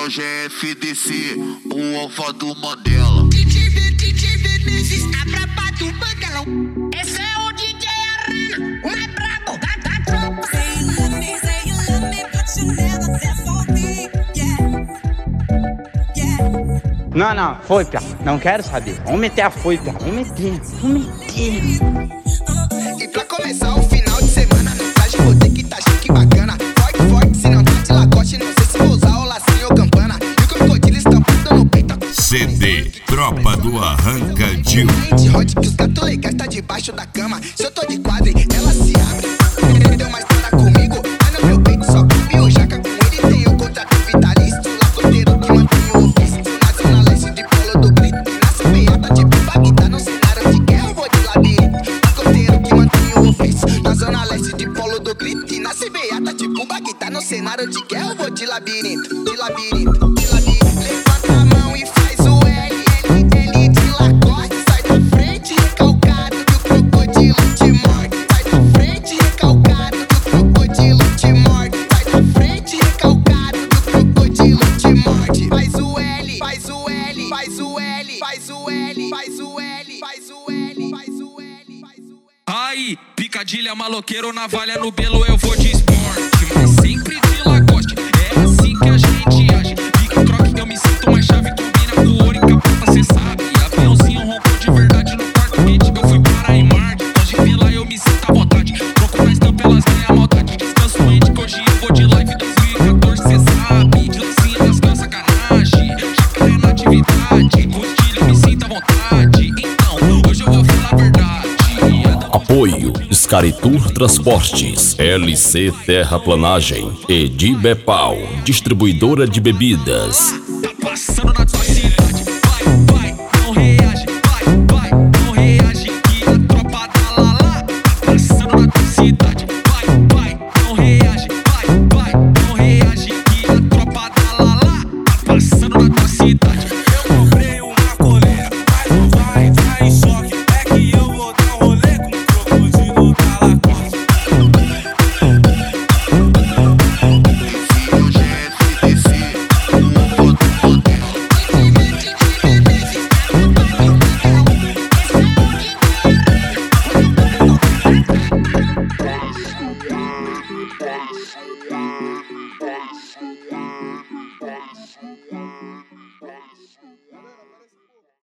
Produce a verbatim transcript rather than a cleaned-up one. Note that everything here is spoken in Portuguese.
o G F D C, o alfa do Mandela. D J V, D J V, está braba do Mandela. Esse é o D J Arena, o mais brabo da, da tropa. Say you love me, say you love me, but you never there for me. Yeah, yeah. Não, não, foi, pia. Não quero saber. Vamos meter a foi, pia. Vamos meter, vamos meter. E pra começar o final de semana, no traje vou ter que tá chique bacana. Forte, forte, se não tá de lacoste, não sei se vou usar o lacinho ou campana. E o crocodilo estampado no peito. C D Tropa do Arrancadil. Hot que os gatos legais tá debaixo da cama. Se eu tô de quadro, ela se abre. Deu mais nada comigo, mas no meu peito só cabe o jaca. Com ele tem o contrato vitalício. Lacoteiro que mantém o ofício. Na zona leste de Polo do Grito. E na C B A tá de Bagdá, no cenário de guerra eu vou de labirinto. Lacoteiro que mantém o ofício. Na zona leste de Polo do Grito. E na C B A tá tipo Bagdá, no cenário de guerra eu vou de labirinto. De labirinto, de labirinto. Levanta a mão e faz o L, L, L de Lacoste. Sai da frente, recalcado, que o crocodilo te morde. Sai da frente, recalcado, que o crocodilo te morde. Sai da frente, recalcado, que o crocodilo te morde. Faz o L, faz o L, faz o L, faz o L, faz o L, faz o L, faz o L, faz o L. Aí, picadilha, maloqueiro, navalha no belo, eu vou de esporte, mas sempre de Lacoste. É assim que a gente age. Pique, troque, eu me sinto mais chave. Combina com ouro e capota, cê sabe. Aviãozinho roncou de verdade no quarto quente. Eu fui para em Marte. Hoje pela eu me sinto à vontade. Troco na estampa, elas ganham maldade. Descanso mente que hoje eu vou de live dois mil e quatorze, cê sabe. De lacinha das cães, sacanagem. Jacaré na atividade. Rodilha, eu me sinto à vontade. Então, hoje eu vou falar a verdade. Apoio Scaritur Transportes, L C Terraplanagem e Dibepal, distribuidora de bebidas. Tá passando na tua